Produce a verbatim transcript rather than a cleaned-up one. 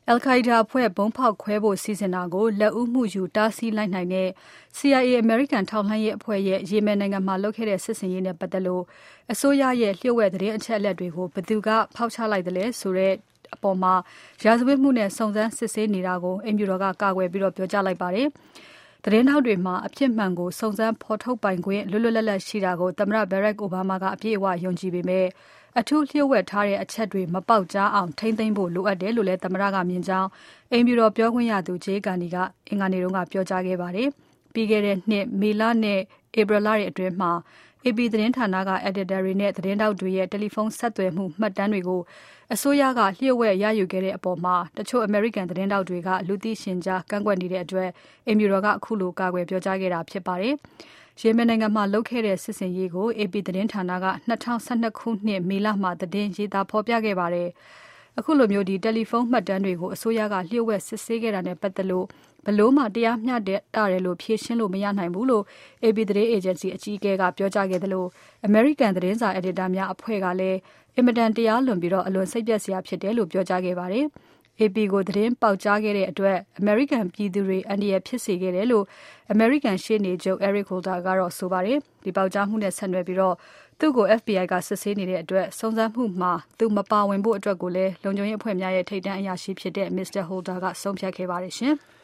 Al-Qaeda အဖွဲ့ဘုံဖောက်ခွဲဖို့စီစဉ်တာကိုလက်ဦးမှုယူတားဆီးလိုက်နိုင်တဲ့ C I A အမေရိကန်ထောက်လှမ်းရေးအဖွဲ့ရဲ့ယီမင်နိုင်ငံမှာလုပ်ခဲ့တဲ့စစ်ဆင်ရေးနဲ့ပတ်သက်လို့အစိုးရရဲ့လျှို့ဝှက်သတင်းအချက်အလက်တွေကိုဘယ်သူကဖောက်ချလိုက်သလဲဆိုတဲ့အပေါ်မှာရာဇဝတ်မှုနဲ့စုံစမ်းစစ်ဆေးနေတာကိုအိမ်ဖြူတော်ကကာကွယ်ပြီးပြောကြားလိုက်ပါတယ်။သတင်းထောက်တွေမှာအဖြစ်မှန်ကိုစုံစမ်းဖော်ထုတ်ပိုင်ခွင့်လွတ်လွတ်လပ်လပ်ရှိတာကိုသမ္မတ Barack Obama ကအပြည့်အဝယုံကြည်ပေမဲ့အထူးလျှို့ဝှက်ထားတဲ့အချက်တွေမပေါက်ကြားအောင်ထိမ့်သိမ်းဖို့လိုအပ်တယ်လို့လည်းသမ္မတကမြင်ကြောင်းအိမ်ဖြူတော်ပြောခွင့်ရသူ Jay Carney ကအင်္ဂါနေ့ကပြောကြားခဲ့ပါတယ်။ပြီးခဲ့တဲ့နှစ်မေလနဲ့ဧပြီလအတွင်းမှာ A P သတင်းဌာနက editor တွေနဲ့သတင်းထောက်တွေရဲ့တယ်လီဖုန်းဆက်သွယ်မှုမှတ်တမ်းတွေကိုအစိုးရကလျှို့ဝှက်ရယူခဲ့တဲ့အပေါ်မှာတချို့အမေရိကန်သတင်းထောက်တွေကလူသိရှင်ကြားကန့်ကွက်နေတဲ့အတွက်အိမ်ဖြူတော်ကအခုလိုကာကွယ်ပြောကြားခဲ့တာဖြစ်ပါတယ်။ယီမင်နိုင်ငံမှာလုပ်ခဲ့တဲ့စစ်ဆင်ရေးကို A P သတင်းဌာနက၂၀၁၂ခုနှစ်မေလမှာသတင်းရေးသားဖော်ပြခဲ့ပါတယ်။အခုလိုမျိုးဒီတယ်လီဖုန်းမှတ်တမ်းတွေကိုအစိုးရကလျှို့ဝှက်စစ်ဆေးခဲ့တာနဲ့ပတ်သက်လို့ဘလို့မှတရားမျှတတယ်လို့ဖြေရှင်းလို့မရနိုင်ဘူးလို့ A P သတင်းအေဂျင်စီအကြီးအကဲကပြောကြားခဲ့တယ်လို့အမေရိကန်သတင်းစာအယ်ဒီတာများအဖွဲ့ကလည်းအင်မတန်တရားလွန်ပြီးအလွန်စိတ်ပျက်စရာဖြစ်တယ်လို့ပြောကြားခဲ့ပါတယ်။ A P ကိုသတင်းပေါက်ကြားခဲ့တဲ့အတွက်အမေရိကန်ပြည်သူတွေအန္တရာယ်ဖြစ်စေခဲ့တယ်လို့အမေရိကန်ရှေ့နေချုပ် Eric Holder ကတော့ဆိုပါတယ်။ဒီပေါက်ကြားမှုနဲ့ဆက်နွယ်ပြီးသူ့ကို F B I ကစစ်ဆေးနေတဲ့အတွက်စုံစမ်းမှုမှာသူမပါဝင်ဖို့အတွက်ကိုလည်းလုံခြုံရေးအဖွဲ့များရဲ့ထိပ်တန်းအရာရှိဖြစ်တဲ့ Mr. Holder ကဆုံးဖြတ်ခဲ့ပါတယ်ရှင်။